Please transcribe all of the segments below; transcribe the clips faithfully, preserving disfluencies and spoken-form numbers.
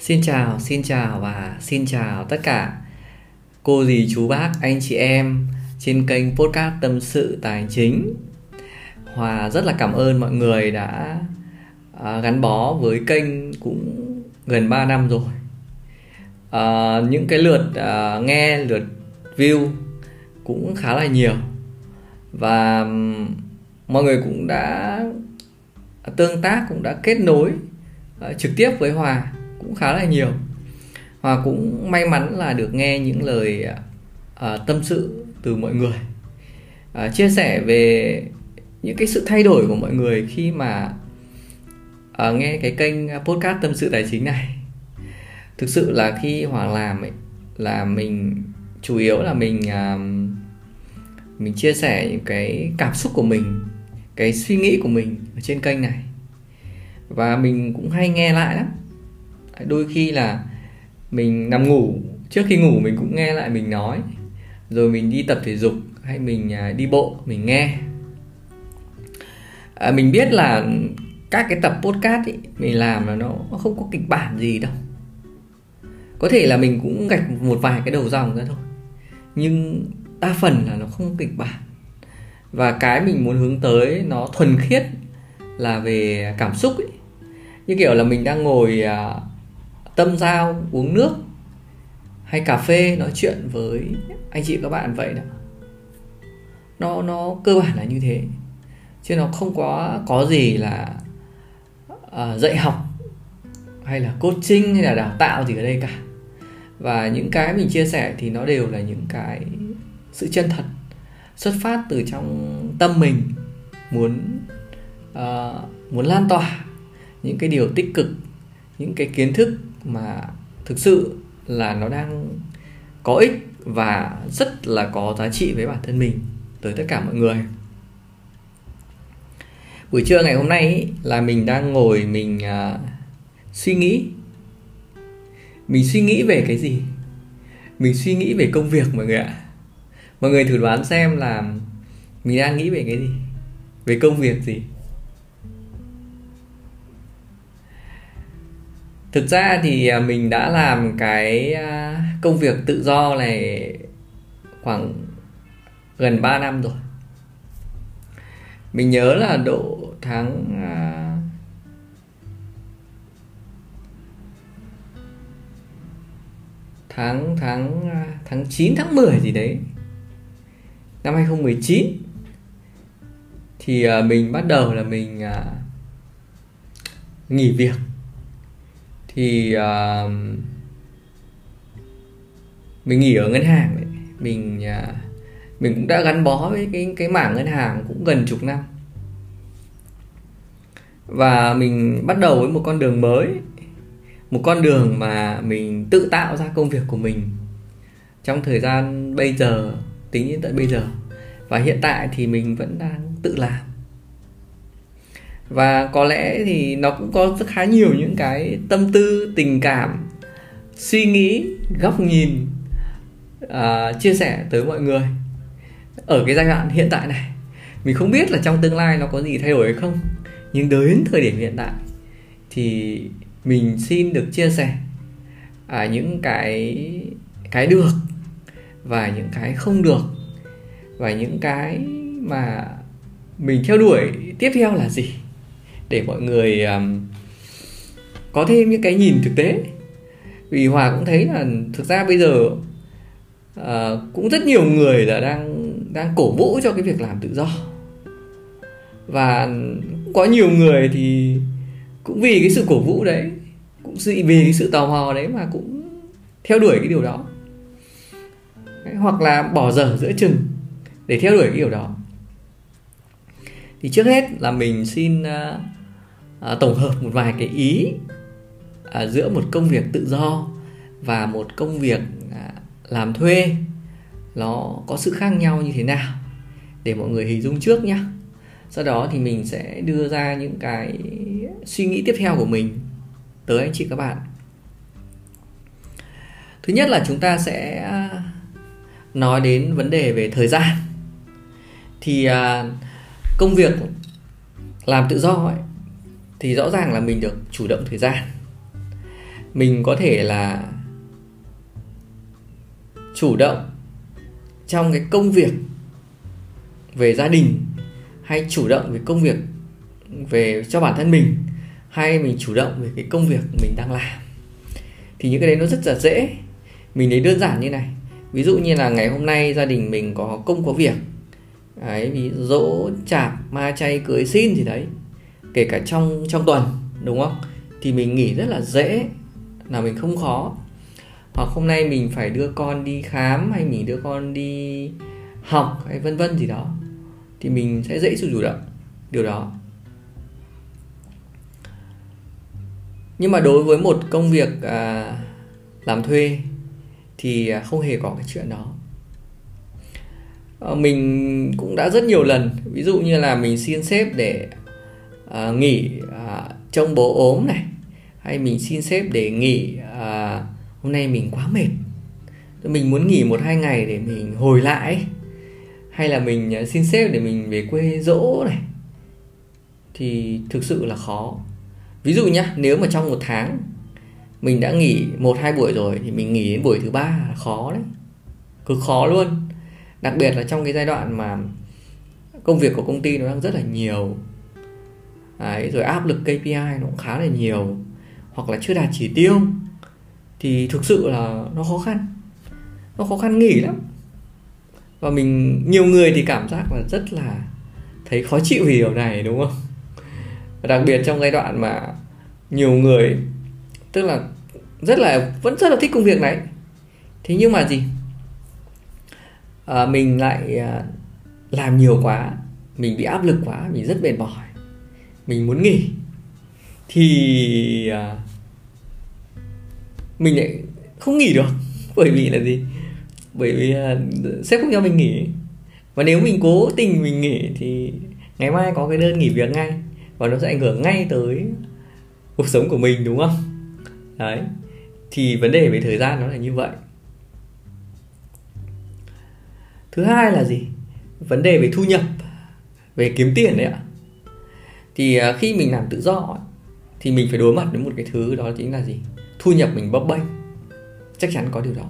Xin chào, xin chào và xin chào tất cả cô dì chú bác anh chị em trên kênh podcast tâm sự tài chính. Hòa rất là cảm ơn mọi người đã à, gắn bó với kênh cũng gần ba năm rồi. à, Những cái lượt à, nghe, lượt view cũng khá là nhiều. Và um, mọi người cũng đã tương tác, cũng đã kết nối uh, trực tiếp với Hòa cũng khá là nhiều. Hòa cũng may mắn là được nghe những lời uh, tâm sự từ mọi người, uh, chia sẻ về những cái sự thay đổi của mọi người khi mà uh, nghe cái kênh podcast tâm sự tài chính này. Thực sự là khi Hòa làm ấy, là mình chủ yếu là mình uh, mình chia sẻ những cái cảm xúc của mình, cái suy nghĩ của mình ở trên kênh này. Và mình cũng hay nghe lại lắm. Đôi khi là mình nằm ngủ, trước khi ngủ mình cũng nghe lại mình nói. Rồi mình đi tập thể dục hay mình đi bộ mình nghe. à, Mình biết là các cái tập podcast ý, mình làm là nó không có kịch bản gì đâu. Có thể là mình cũng gạch một vài cái đầu dòng ra thôi, nhưng đa phần là nó không có kịch bản. Và cái mình muốn hướng tới nó thuần khiết là về cảm xúc ấy. Như kiểu là mình đang ngồi à, tâm giao uống nước hay cà phê nói chuyện với anh chị các bạn vậy đó. Nó nó cơ bản là như thế, chứ nó không có có gì là à, dạy học hay là coaching hay là đào tạo gì ở đây cả. Và những cái mình chia sẻ thì nó đều là những cái sự chân thật, xuất phát từ trong tâm mình, muốn uh, muốn lan tỏa những cái điều tích cực, những cái kiến thức mà thực sự là nó đang có ích và rất là có giá trị với bản thân mình tới tất cả mọi người. Buổi trưa ngày hôm nay ý, là mình đang ngồi mình uh, suy nghĩ. Mình suy nghĩ về cái gì? Mình suy nghĩ về công việc mọi người ạ. Mọi người thử đoán xem là mình đang nghĩ về cái gì? Về công việc gì? Thực ra thì mình đã làm cái công việc tự do này khoảng gần ba năm rồi. Mình nhớ là độ tháng tháng tháng tháng chín tháng mười gì đấy năm hai không một chín thì mình bắt đầu là mình nghỉ việc. Thì uh, mình nghỉ ở ngân hàng đấy. Mình uh, mình cũng đã gắn bó với cái cái mảng ngân hàng cũng gần chục năm. Và mình bắt đầu với một con đường mới, một con đường mà mình tự tạo ra công việc của mình trong thời gian bây giờ, tính đến tận bây giờ. Và hiện tại thì mình vẫn đang tự làm. Và có lẽ thì nó cũng có rất khá nhiều những cái tâm tư, tình cảm, suy nghĩ, góc nhìn uh, chia sẻ tới mọi người ở cái giai đoạn hiện tại này. Mình không biết là trong tương lai nó có gì thay đổi hay không, nhưng đến thời điểm hiện tại thì mình xin được chia sẻ uh, những cái cái được và những cái không được, và những cái mà mình theo đuổi tiếp theo là gì, để mọi người um, có thêm những cái nhìn thực tế. Vì Hòa cũng thấy là thực ra bây giờ uh, cũng rất nhiều người là đang đang cổ vũ cho cái việc làm tự do. Và có nhiều người thì cũng vì cái sự cổ vũ đấy, cũng vì cái sự tò mò đấy mà cũng theo đuổi cái điều đó, hoặc là bỏ dở giữa chừng để theo đuổi cái điều đó. Thì trước hết là mình xin uh, uh, tổng hợp một vài cái ý uh, giữa một công việc tự do và một công việc uh, làm thuê, nó có sự khác nhau như thế nào, để mọi người hình dung trước nhé. Sau đó thì mình sẽ đưa ra những cái suy nghĩ tiếp theo của mình tới anh chị các bạn. Thứ nhất là chúng ta sẽ nói đến vấn đề về thời gian. Thì uh, công việc làm tự do ấy, thì rõ ràng là mình được chủ động thời gian. mình có thể là chủ động trong cái công việc về gia đình, hay chủ động về công việc về cho bản thân mình, hay mình chủ động về cái công việc mình đang làm. Thì những cái đấy nó rất là dễ. Mình lấy đơn giản như này. Ví dụ như là ngày hôm nay gia đình mình có công có việc đấy, ví dụ dỗ, chạp, ma chay, cưới, xin gì đấy, kể cả trong trong tuần, đúng không? Thì mình nghỉ rất là dễ, là mình không khó. Hoặc hôm nay mình phải đưa con đi khám, hay mình đưa con đi học, hay vân vân gì đó, thì mình sẽ dễ sự chủ động điều đó. Nhưng mà đối với một công việc à, làm thuê thì không hề có cái chuyện đó. à, Mình cũng đã rất nhiều lần, ví dụ như là mình xin sếp để à, nghỉ à, trông bố ốm này, hay mình xin sếp để nghỉ à, hôm nay mình quá mệt, mình muốn nghỉ một hai ngày để mình hồi lại, hay là mình xin sếp để mình về quê dỗ này, thì thực sự là khó. Ví dụ nhá, nếu mà trong một tháng mình đã nghỉ một hai buổi rồi, thì mình nghỉ đến buổi thứ ba là khó đấy, cực khó luôn. Đặc biệt là trong cái giai đoạn mà công việc của công ty nó đang rất là nhiều đấy, rồi áp lực ca pê i nó cũng khá là nhiều, hoặc là chưa đạt chỉ tiêu, thì thực sự là nó khó khăn. Nó khó khăn nghỉ lắm. Và mình, nhiều người thì cảm giác là rất là thấy khó chịu vì điều này, đúng không? Và đặc biệt trong giai đoạn mà nhiều người, tức là rất là vẫn rất là thích công việc này, thế nhưng mà gì, à, mình lại à, làm nhiều quá, mình bị áp lực quá, mình rất mệt mỏi, mình muốn nghỉ, thì à, mình lại không nghỉ được. Bởi vì là gì? Bởi vì à, sếp không cho mình nghỉ. Và nếu mình cố tình mình nghỉ thì ngày mai có cái đơn nghỉ việc ngay, và nó sẽ ảnh hưởng ngay tới cuộc sống của mình, đúng không? Đấy. Thì vấn đề về thời gian nó là như vậy. Thứ hai là gì? Vấn đề về thu nhập, về kiếm tiền đấy ạ. Thì khi mình làm tự do thì mình phải đối mặt với một cái thứ, đó chính là gì? Thu nhập mình bấp bênh. Chắc chắn có điều đó.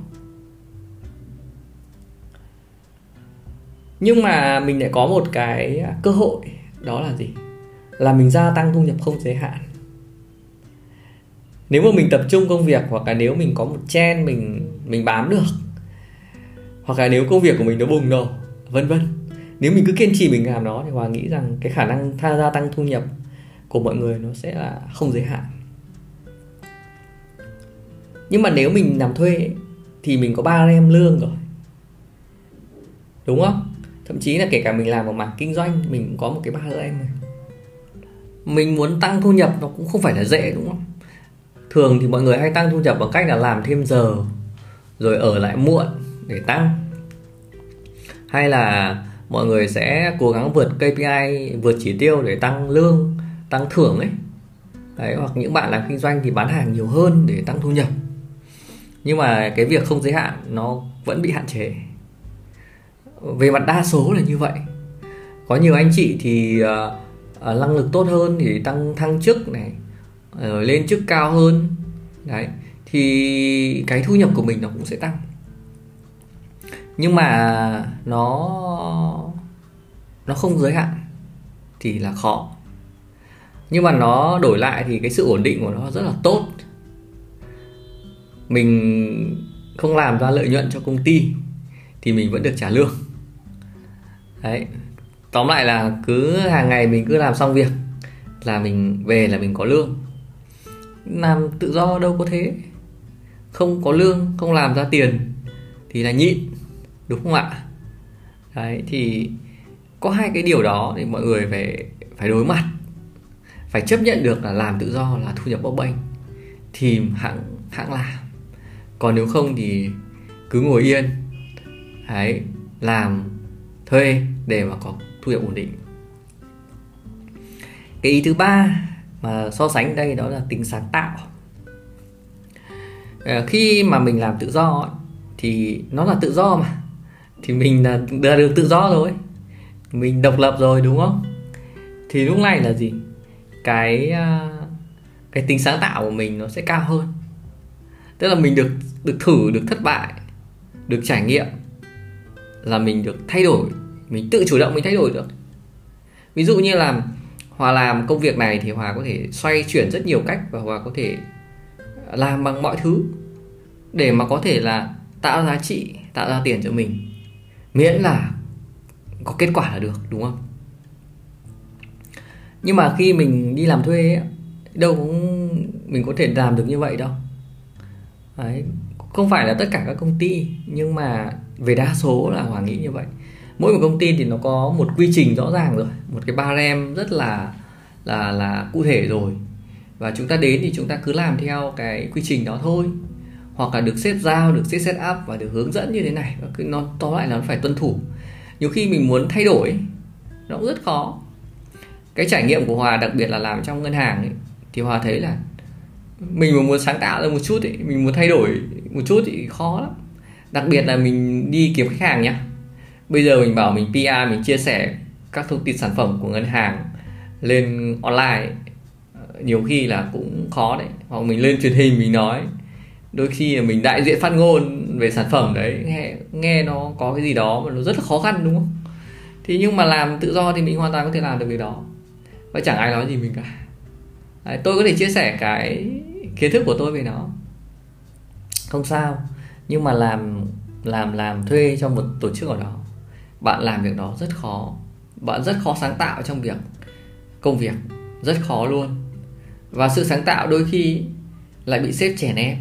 Nhưng mà mình lại có một cái cơ hội, đó là gì? Là mình gia tăng thu nhập không giới hạn. Nếu mà mình tập trung công việc, hoặc là nếu mình có một trend mình mình bám được, hoặc là nếu công việc của mình nó bùng nổ, vân vân, nếu mình cứ kiên trì mình làm nó, thì Hòa nghĩ rằng cái khả năng tham gia tăng thu nhập của mọi người nó sẽ là không giới hạn. Nhưng mà nếu mình làm thuê thì mình có ba em lương rồi, đúng không? Thậm chí là kể cả mình làm một mảng kinh doanh, mình cũng có một cái ba em này. Mình muốn tăng thu nhập nó cũng không phải là dễ, đúng không? Thường thì mọi người hay tăng thu nhập bằng cách là làm thêm giờ, rồi ở lại muộn để tăng, hay là mọi người sẽ cố gắng vượt ca pê i, vượt chỉ tiêu để tăng lương, tăng thưởng ấy. Đấy, hoặc những bạn làm kinh doanh thì bán hàng nhiều hơn để tăng thu nhập. Nhưng mà cái việc không giới hạn nó vẫn bị hạn chế. Về mặt đa số là như vậy. Có nhiều anh chị thì uh, uh, năng lực tốt hơn thì tăng thăng chức này, uh, lên chức cao hơn. Đấy, thì cái thu nhập của mình nó cũng sẽ tăng. Nhưng mà nó nó không giới hạn thì là khó. Nhưng mà nó đổi lại thì cái sự ổn định của nó rất là tốt. Mình không làm ra lợi nhuận cho công ty thì mình vẫn được trả lương. Đấy, tóm lại là cứ hàng ngày mình cứ làm xong việc là mình về là mình có lương. Làm tự do đâu có thế. Không có lương, không làm ra tiền thì là nhịn, đúng không ạ? Đấy, thì có hai cái điều đó thì mọi người phải phải đối mặt, phải chấp nhận được là làm tự do là thu nhập bấp bênh thì hãng hãng làm. Còn nếu không thì cứ ngồi yên, đấy, làm thuê để mà có thu nhập ổn định. Cái ý thứ ba mà so sánh đây đó là tính sáng tạo. Khi mà mình làm tự do thì nó là tự do mà, thì mình là, là được tự do rồi, mình độc lập rồi, đúng không? Thì lúc này là gì? Cái cái tính sáng tạo của mình nó sẽ cao hơn. Tức là mình được được thử, được thất bại, được trải nghiệm, là mình được thay đổi, mình tự chủ động mình thay đổi được. Ví dụ như là Hòa làm công việc này thì Hòa có thể xoay chuyển rất nhiều cách, và Hòa có thể làm bằng mọi thứ để mà có thể là tạo giá trị, tạo ra tiền cho mình, miễn là có kết quả là được, đúng không? Nhưng mà khi mình đi làm thuê ấy, đâu cũng mình có thể làm được như vậy đâu. Đấy, không phải là tất cả các công ty, nhưng mà về đa số là Hòa nghĩ như vậy. Mỗi một công ty thì nó có một quy trình rõ ràng rồi, một cái barem rất là là là cụ thể rồi, và chúng ta đến thì chúng ta cứ làm theo cái quy trình đó thôi, hoặc là được sếp giao, được sếp set up và được hướng dẫn như thế này. Nó tóm lại là nó phải tuân thủ. Nhiều khi mình muốn thay đổi nó cũng rất khó. Cái trải nghiệm của Hòa, đặc biệt là làm trong ngân hàng ấy, thì Hòa thấy là mình mà muốn sáng tạo ra một chút ấy, mình muốn thay đổi một chút thì khó lắm. Đặc biệt là mình đi kiếm khách hàng nhá. Bây giờ mình bảo mình pê e, mình chia sẻ các thông tin sản phẩm của ngân hàng lên online, nhiều khi là cũng khó đấy. Hoặc mình lên truyền hình mình nói, đôi khi là mình đại diện phát ngôn về sản phẩm đấy, nghe nghe nó có cái gì đó mà nó rất là khó khăn, đúng không? Thì nhưng mà làm tự do thì mình hoàn toàn có thể làm được việc đó, và chẳng ai nói gì mình cả. Đấy, tôi có thể chia sẻ cái kiến thức của tôi về nó, không sao. Nhưng mà làm làm làm thuê cho một tổ chức ở đó, bạn làm việc đó rất khó, bạn rất khó sáng tạo trong việc công việc, rất khó luôn. Và sự sáng tạo đôi khi lại bị sếp chèn ép.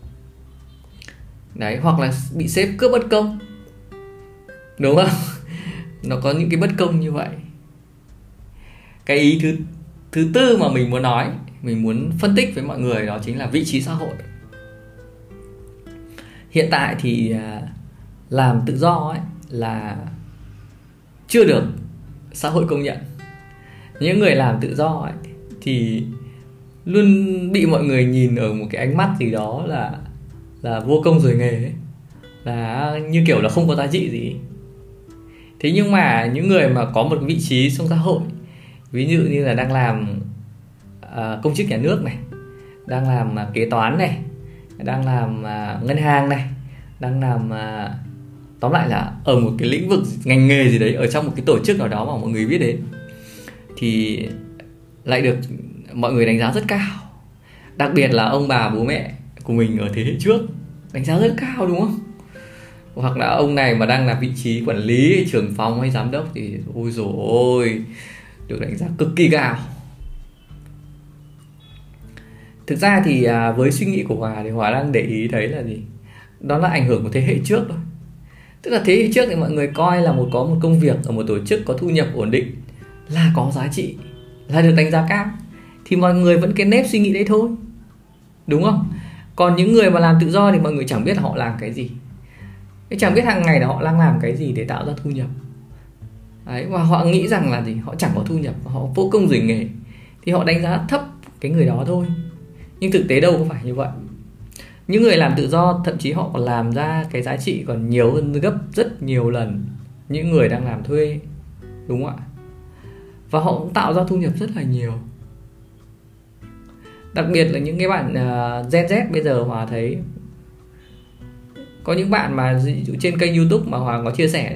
Đấy, hoặc là bị sếp cướp bất công, đúng không? Nó có những cái bất công như vậy. Cái ý thứ thứ tư mà mình muốn nói, mình muốn phân tích với mọi người, đó chính là vị trí xã hội. Hiện tại thì làm tự do ấy là chưa được xã hội công nhận. Những người làm tự do ấy thì luôn bị mọi người nhìn ở một cái ánh mắt gì đó là là vô công rồi nghề ấy, là như kiểu là không có giá trị gì. Thế nhưng mà những người mà có một vị trí trong xã hội, ví dụ như là đang làm uh, công chức nhà nước này, đang làm uh, kế toán này, đang làm uh, ngân hàng này, đang làm uh, tóm lại là ở một cái lĩnh vực ngành nghề gì đấy, ở trong một cái tổ chức nào đó mà mọi người biết đến, thì lại được mọi người đánh giá rất cao. Đặc biệt là ông bà bố mẹ của mình ở thế hệ trước đánh giá rất cao, đúng không? Hoặc là ông này mà đang là vị trí quản lý, trưởng phòng hay giám đốc thì ôi dồi ôi, được đánh giá cực kỳ cao. Thực ra thì à, với suy nghĩ của Hòa thì Hòa đang để ý thấy là gì? Đó là ảnh hưởng của thế hệ trước thôi. Tức là thế hệ trước thì mọi người coi là một có một công việc ở một tổ chức có thu nhập ổn định là có giá trị, là được đánh giá cao, thì mọi người vẫn cái nếp suy nghĩ đấy thôi, đúng không? Còn những người mà làm tự do thì mọi người chẳng biết là họ làm cái gì, chẳng biết hàng ngày là họ đang làm cái gì để tạo ra thu nhập. Đấy, và họ nghĩ rằng là gì? Họ chẳng có thu nhập, họ vô công rồi nghề, thì họ đánh giá thấp cái người đó thôi. Nhưng thực tế đâu có phải như vậy. Những người làm tự do thậm chí họ còn làm ra cái giá trị còn nhiều hơn gấp rất nhiều lần những người đang làm thuê, đúng không ạ? Và họ cũng tạo ra thu nhập rất là nhiều. Đặc biệt là những cái bạn uh, Gen Z bây giờ Hòa thấy có những bạn mà ví dụ trên kênh YouTube mà Hòa có chia sẻ,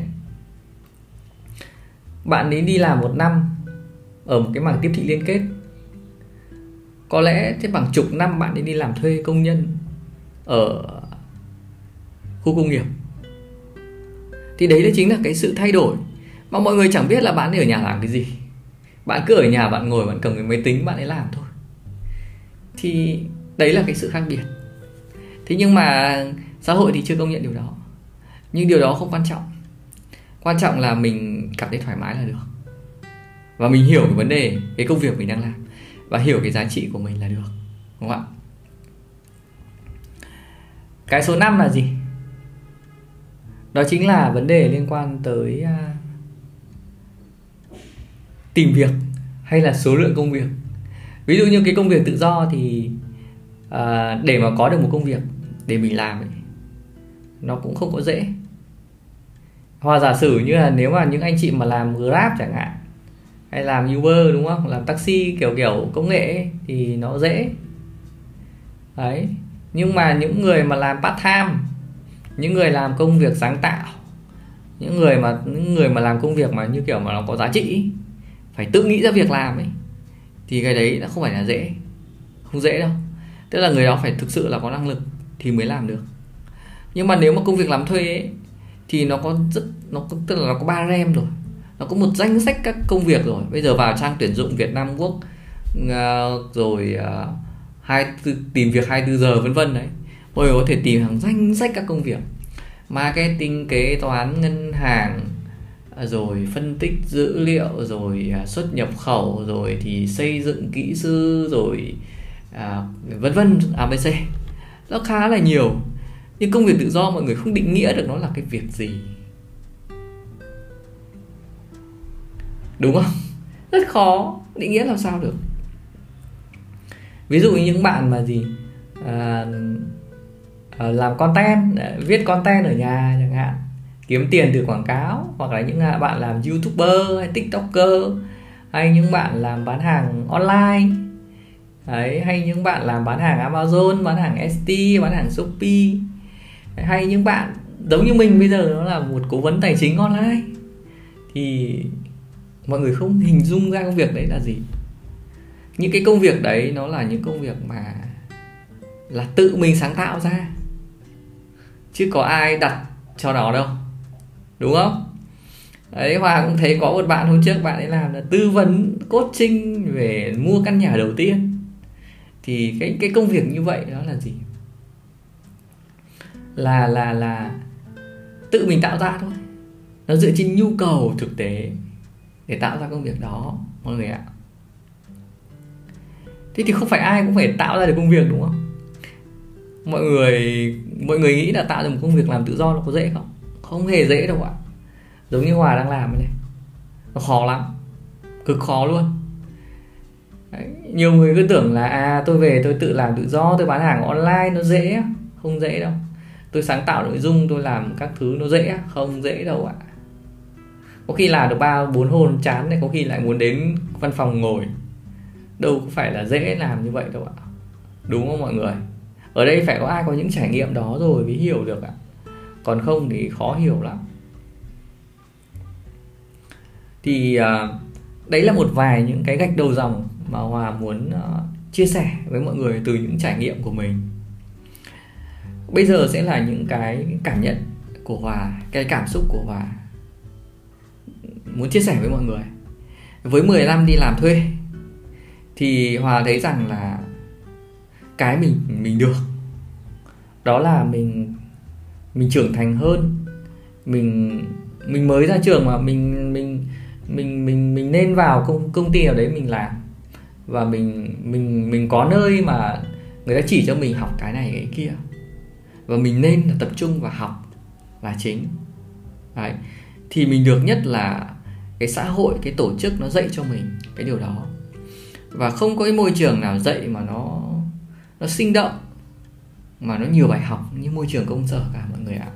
bạn ấy đi làm một năm ở một cái mảng tiếp thị liên kết, có lẽ thế bằng chục năm bạn ấy đi làm thuê công nhân ở khu công nghiệp. Thì đấy là chính là cái sự thay đổi mà mọi người chẳng biết là bạn ấy ở nhà làm cái gì. Bạn cứ ở nhà, bạn ngồi, bạn cầm cái máy tính, bạn ấy làm thôi. Thì đấy là cái sự khác biệt. Thế nhưng mà xã hội thì chưa công nhận điều đó. Nhưng điều đó không quan trọng. Quan trọng là mình cảm thấy thoải mái là được, và mình hiểu cái vấn đề, cái công việc mình đang làm, và hiểu cái giá trị của mình là được, đúng không ạ? Cái số năm là gì? Đó chính là vấn đề liên quan tới uh, tìm việc hay là số lượng công việc. Ví dụ như cái công việc tự do thì uh, để mà có được một công việc để mình làm ấy, nó cũng không có dễ. Hoặc giả sử như là nếu mà những anh chị mà làm Grab chẳng hạn, hay làm Uber, đúng không? Làm taxi kiểu kiểu công nghệ ấy, thì nó dễ. Đấy. Nhưng mà những người mà làm part time, những người làm công việc sáng tạo, những người mà những người mà làm công việc mà như kiểu mà nó có giá trị, phải tự nghĩ ra việc làm ấy, thì cái đấy nó không phải là dễ, không dễ đâu. Tức là người đó phải thực sự là có năng lực thì mới làm được. Nhưng mà nếu mà công việc làm thuê ấy, thì nó có rất nó có, tức là nó có ba rem rồi, nó có một danh sách các công việc rồi. Bây giờ vào trang tuyển dụng Việt Nam Work uh, rồi uh, hai tìm việc hai mươi tư giờ vân vân đấy, mọi người có thể tìm hàng danh sách các công việc: marketing, kế toán, ngân hàng, rồi phân tích dữ liệu, rồi xuất nhập khẩu, rồi thì xây dựng kỹ sư, rồi à, vân vân a bê xê. Nó khá là nhiều. Nhưng công việc tự do mọi người không định nghĩa được nó là cái việc gì, đúng không? Rất khó định nghĩa làm sao được. Ví dụ như những bạn mà gì à, à, làm content, viết content ở nhà chẳng hạn, kiếm tiền từ quảng cáo, hoặc là những bạn làm YouTuber hay TikToker, hay những bạn làm bán hàng online đấy, hay những bạn làm bán hàng Amazon, bán hàng ét tê, bán hàng Shopee, hay những bạn giống như mình bây giờ nó là một cố vấn tài chính online, thì mọi người không hình dung ra công việc đấy là gì. Những cái công việc đấy nó là những công việc mà là tự mình sáng tạo ra, chứ có ai đặt cho nó đâu, đúng không? Đấy, Hòa cũng thấy có một bạn hôm trước bạn ấy làm là tư vấn coaching về mua căn nhà đầu tiên. Thì cái cái công việc như vậy đó là gì? Là là là tự mình tạo ra thôi. Nó dựa trên nhu cầu thực tế để tạo ra công việc đó mọi người ạ. Thế thì không phải ai cũng phải tạo ra được công việc, đúng không? Mọi người mọi người nghĩ là tạo ra một công việc làm tự do nó có dễ không? Không hề dễ đâu ạ. Giống như Hòa đang làm này, nó khó lắm, cực khó luôn. Đấy, nhiều người cứ tưởng là à tôi về tôi tự làm tự do, tôi bán hàng online nó dễ. Không dễ đâu. Tôi sáng tạo nội dung, tôi làm các thứ nó dễ. Không dễ đâu ạ. Có khi làm được ba bốn hôm chán này, có khi lại muốn đến văn phòng ngồi. Đâu có phải là dễ làm như vậy đâu ạ. Đúng không mọi người? Ở đây phải có ai có những trải nghiệm đó rồi mới hiểu được ạ. Còn không thì khó hiểu lắm. Thì uh, đấy là một vài những cái gạch đầu dòng mà Hòa muốn uh, chia sẻ với mọi người từ những trải nghiệm của mình. Bây giờ sẽ là những cái cảm nhận của Hòa, cái cảm xúc của Hòa muốn chia sẻ với mọi người. Với mười năm đi làm thuê thì Hòa thấy rằng là cái mình mình được đó là mình mình trưởng thành hơn. Mình mình mới ra trường mà mình mình mình mình mình nên vào công công ty nào đấy mình làm, và mình mình mình có nơi mà người ta chỉ cho mình học cái này cái kia, và mình nên là tập trung vào học là chính. Đấy. Thì mình được nhất là cái xã hội, cái tổ chức nó dạy cho mình cái điều đó. Và không có cái môi trường nào dạy mà nó nó sinh động, mà nó nhiều bài học như môi trường công sở cả mọi người ạ.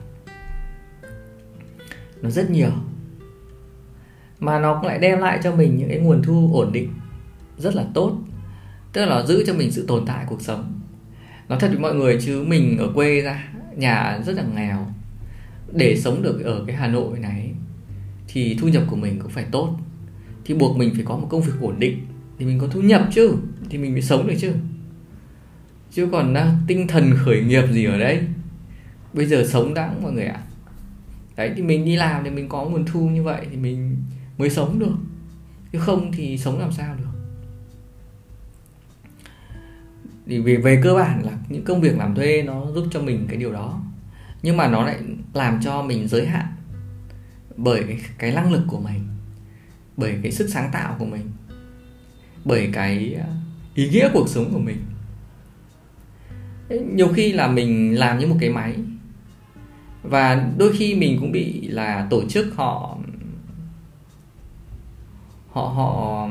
Nó rất nhiều, mà nó cũng lại đem lại cho mình những cái nguồn thu ổn định rất là tốt. Tức là nó giữ cho mình sự tồn tại cuộc sống. Nói thật với mọi người chứ mình ở quê ra, nhà rất là nghèo. Để sống được ở cái Hà Nội này thì thu nhập của mình cũng phải tốt. Thì buộc mình phải có một công việc ổn định thì mình có thu nhập chứ, thì mình mới sống được chứ. Chứ còn uh, tinh thần khởi nghiệp gì ở đây. Bây giờ sống đã mọi người ạ. Đấy, thì mình đi làm thì mình có nguồn thu như vậy thì mình mới sống được. Chứ không thì sống làm sao được. Thì về, về cơ bản là những công việc làm thuê nó giúp cho mình cái điều đó. Nhưng mà nó lại làm cho mình giới hạn bởi cái, cái năng lực của mình, bởi cái sức sáng tạo của mình, bởi cái ý nghĩa cuộc sống của mình. Nhiều khi là mình làm như một cái máy, và đôi khi mình cũng bị là tổ chức họ họ họ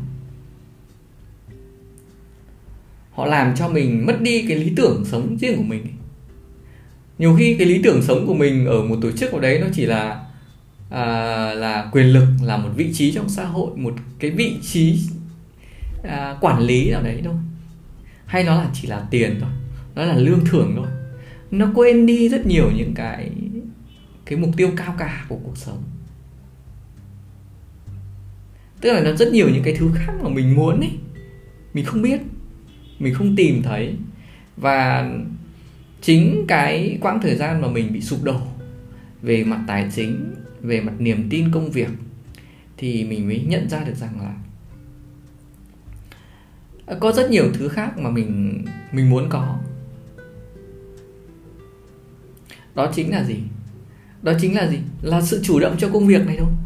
họ làm cho mình mất đi cái lý tưởng sống riêng của mình. Nhiều khi cái lý tưởng sống của mình ở một tổ chức nào đấy nó chỉ là à, là quyền lực, là một vị trí trong xã hội, một cái vị trí à, quản lý nào đấy thôi, hay nó là chỉ là tiền thôi. đó là lương thưởng thôi. Nó quên đi rất nhiều những cái cái mục tiêu cao cả của cuộc sống. Tức là nó rất nhiều những cái thứ khác mà mình muốn ấy, mình không biết, mình không tìm thấy. Và chính cái quãng thời gian mà mình bị sụp đổ về mặt tài chính, về mặt niềm tin công việc, thì mình mới nhận ra được rằng là có rất nhiều thứ khác mà mình mình muốn có. Đó chính là gì? Đó chính là gì? Là sự chủ động cho công việc này thôi.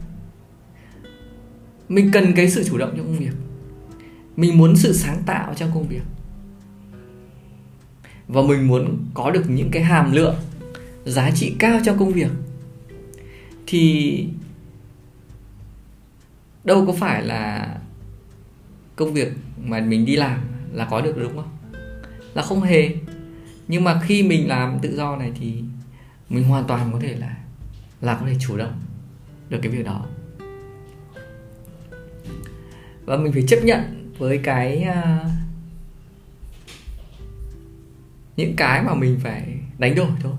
Mình cần cái sự chủ động trong công việc. Mình muốn sự sáng tạo trong công việc. Và mình muốn có được những cái hàm lượng giá trị cao trong công việc. Thì đâu có phải là công việc mà mình đi làm là có được, đúng không? Là không hề. Nhưng mà khi mình làm tự do này thì mình hoàn toàn có thể là là có thể chủ động được cái việc đó. Và mình phải chấp nhận với cái uh, những cái mà mình phải đánh đổi thôi.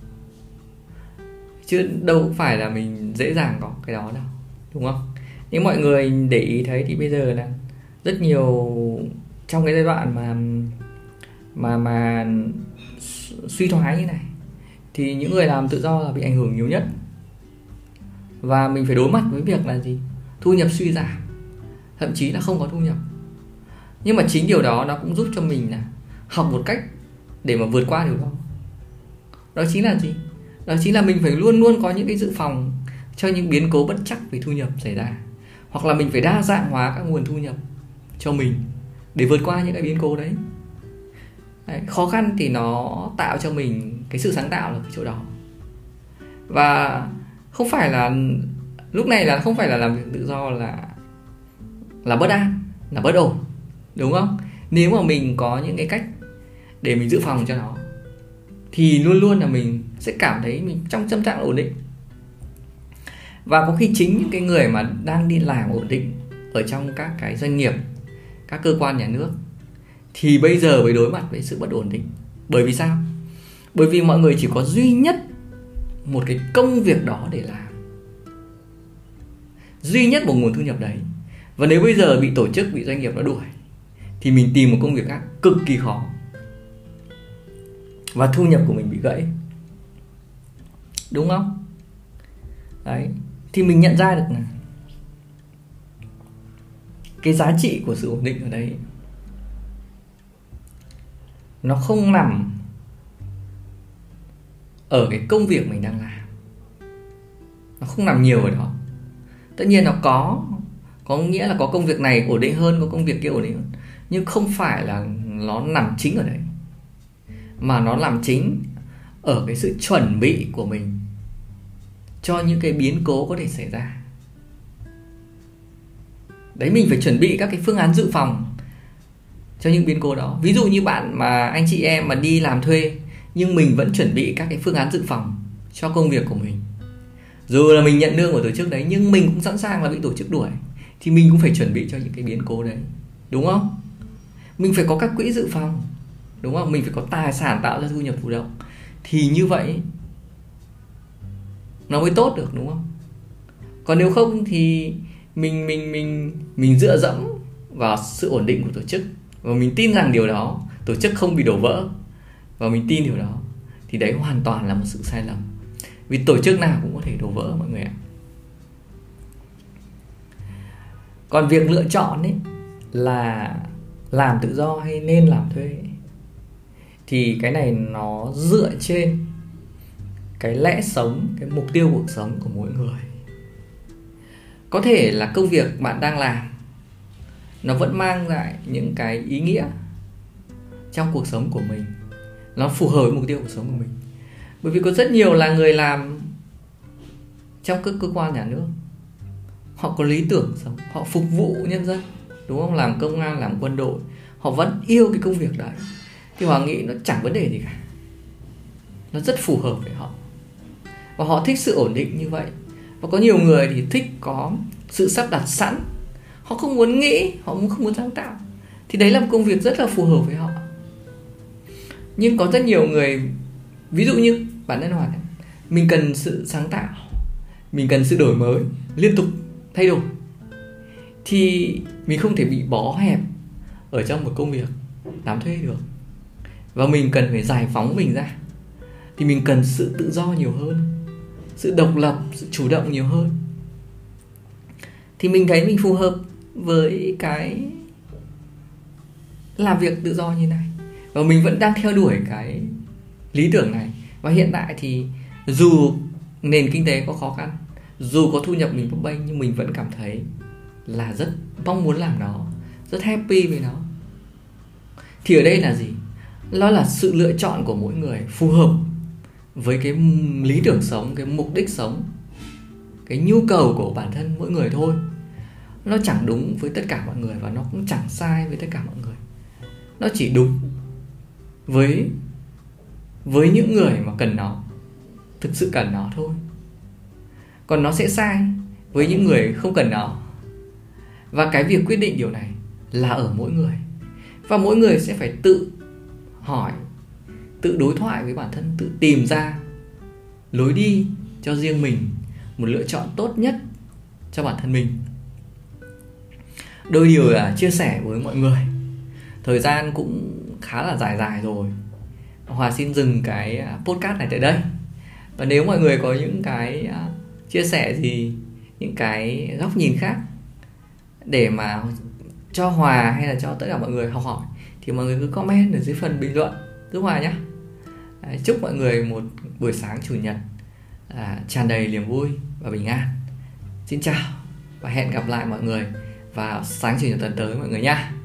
Chứ đâu phải là mình dễ dàng có cái đó đâu, đúng không? Nhưng mọi người để ý thấy thì bây giờ là rất nhiều trong cái giai đoạn mà mà mà suy thoái như này thì những người làm tự do là bị ảnh hưởng nhiều nhất. Và mình phải đối mặt với việc là gì? Thu nhập suy giảm, thậm chí là không có thu nhập. Nhưng mà chính điều đó nó cũng giúp cho mình là học một cách để mà vượt qua điều đó. Đó chính là gì? Đó chính là mình phải luôn luôn có những cái dự phòng cho những biến cố bất trắc về thu nhập xảy ra. Hoặc là mình phải đa dạng hóa các nguồn thu nhập cho mình để vượt qua những cái biến cố đấy. Đấy, khó khăn thì nó tạo cho mình cái sự sáng tạo ở cái chỗ đó. Và không phải là lúc này là không phải là làm việc tự do là là bất an, là bất ổn, đúng không? Nếu mà mình có những cái cách để mình dự phòng cho nó thì luôn luôn là mình sẽ cảm thấy mình trong tâm trạng ổn định. Và có khi chính những cái người mà đang đi làm ổn định ở trong các cái doanh nghiệp, các cơ quan nhà nước thì bây giờ mới đối mặt với sự bất ổn định. Bởi vì sao? Bởi vì mọi người chỉ có duy nhất một cái công việc đó để làm, duy nhất một nguồn thu nhập đấy. Và nếu bây giờ bị tổ chức, bị doanh nghiệp nó đuổi thì mình tìm một công việc khác cực kỳ khó. Và thu nhập của mình bị gãy, đúng không? Đấy. Thì mình nhận ra được là cái giá trị của sự ổn định ở đây nó không nằm ở cái công việc mình đang làm, nó không nằm nhiều ở đó. Tất nhiên nó có Có nghĩa là có công việc này ổn định hơn, có công việc kia ổn định hơn, nhưng không phải là nó nằm chính ở đấy, mà nó làm chính ở cái sự chuẩn bị của mình cho những cái biến cố có thể xảy ra. Đấy, mình phải chuẩn bị các cái phương án dự phòng cho những biến cố đó. Ví dụ như bạn mà anh chị em mà đi làm thuê, nhưng mình vẫn chuẩn bị các cái phương án dự phòng cho công việc của mình. Dù là mình nhận lương của tổ chức đấy, nhưng mình cũng sẵn sàng là bị tổ chức đuổi, thì mình cũng phải chuẩn bị cho những cái biến cố đấy, đúng không? Mình phải có các quỹ dự phòng, đúng không? Mình phải có tài sản tạo ra thu nhập thụ động. Thì như vậy nó mới tốt được, đúng không? Còn nếu không thì mình mình mình mình dựa dẫm vào sự ổn định của tổ chức, và mình tin rằng điều đó tổ chức không bị đổ vỡ, và mình tin điều đó, thì đấy hoàn toàn là một sự sai lầm. Vì tổ chức nào cũng có thể đổ vỡ mọi người ạ. Còn việc lựa chọn ấy là làm tự do hay nên làm thuê, thì cái này nó dựa trên cái lẽ sống, cái mục tiêu cuộc sống của mỗi người. Có thể là công việc bạn đang làm nó vẫn mang lại những cái ý nghĩa trong cuộc sống của mình, nó phù hợp với mục tiêu cuộc sống của mình. Bởi vì có rất nhiều là người làm trong các cơ quan nhà nước, họ có lý tưởng sống, họ phục vụ nhân dân, đúng không? Làm công an, làm quân đội, họ vẫn yêu cái công việc đấy, thì họ nghĩ nó chẳng vấn đề gì cả, nó rất phù hợp với họ, và họ thích sự ổn định như vậy. Và có nhiều người thì thích có sự sắp đặt sẵn, họ không muốn nghĩ, họ không muốn sáng tạo, thì đấy là một công việc rất là phù hợp với họ. Nhưng có rất nhiều người, ví dụ như bản thân Hòa, mình cần sự sáng tạo, mình cần sự đổi mới, liên tục thay đổi, thì mình không thể bị bó hẹp ở trong một công việc làm thuê được. Và mình cần phải giải phóng mình ra. Thì mình cần sự tự do nhiều hơn, sự độc lập, sự chủ động nhiều hơn. Thì mình thấy mình phù hợp với cái làm việc tự do như này. Và mình vẫn đang theo đuổi cái lý tưởng này. Và hiện tại thì dù nền kinh tế có khó khăn, dù có thu nhập mình bấp bênh, nhưng mình vẫn cảm thấy là rất mong muốn làm nó, rất happy với nó. Thì ở đây là gì? Nó là sự lựa chọn của mỗi người phù hợp với cái lý tưởng sống, cái mục đích sống, cái nhu cầu của bản thân mỗi người thôi. Nó chẳng đúng với tất cả mọi người và nó cũng chẳng sai với tất cả mọi người. Nó chỉ đúng với với những người mà cần nó, thực sự cần nó thôi. Còn nó sẽ sai với những người không cần nó. Và cái việc quyết định điều này là ở mỗi người. Và mỗi người sẽ phải tự hỏi, tự đối thoại với bản thân, tự tìm ra lối đi cho riêng mình, một lựa chọn tốt nhất cho bản thân mình. Đôi điều là chia sẻ với mọi người. Thời gian cũng khá là dài dài rồi. Hòa xin dừng cái podcast này tại đây. Và nếu mọi người có những cái chia sẻ gì, những cái góc nhìn khác để mà cho Hòa hay là cho tất cả mọi người học hỏi, thì mọi người cứ comment ở dưới phần bình luận giúp Hòa nhé. Chúc mọi người một buổi sáng chủ nhật à, tràn đầy niềm vui và bình an. Xin chào và hẹn gặp lại mọi người vào sáng chủ nhật tuần tới mọi người nha.